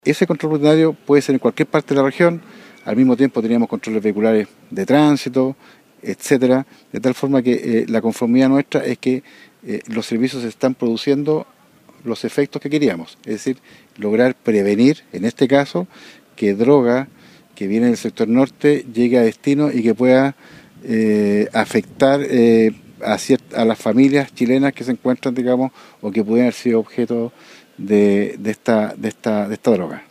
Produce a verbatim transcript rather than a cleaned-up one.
Ese control rutinario puede ser en cualquier parte de la región. Al mismo tiempo teníamos controles vehiculares de tránsito, etcétera, de tal forma que eh, la conformidad nuestra es que eh, los servicios están produciendo los efectos que queríamos, es decir, lograr prevenir, en este caso, que droga que viene del sector norte llegue a destino y que pueda eh, afectar eh, a, a las familias chilenas que se encuentran, digamos, o que pudieran haber sido objeto de, de, esta, de, esta, de esta droga.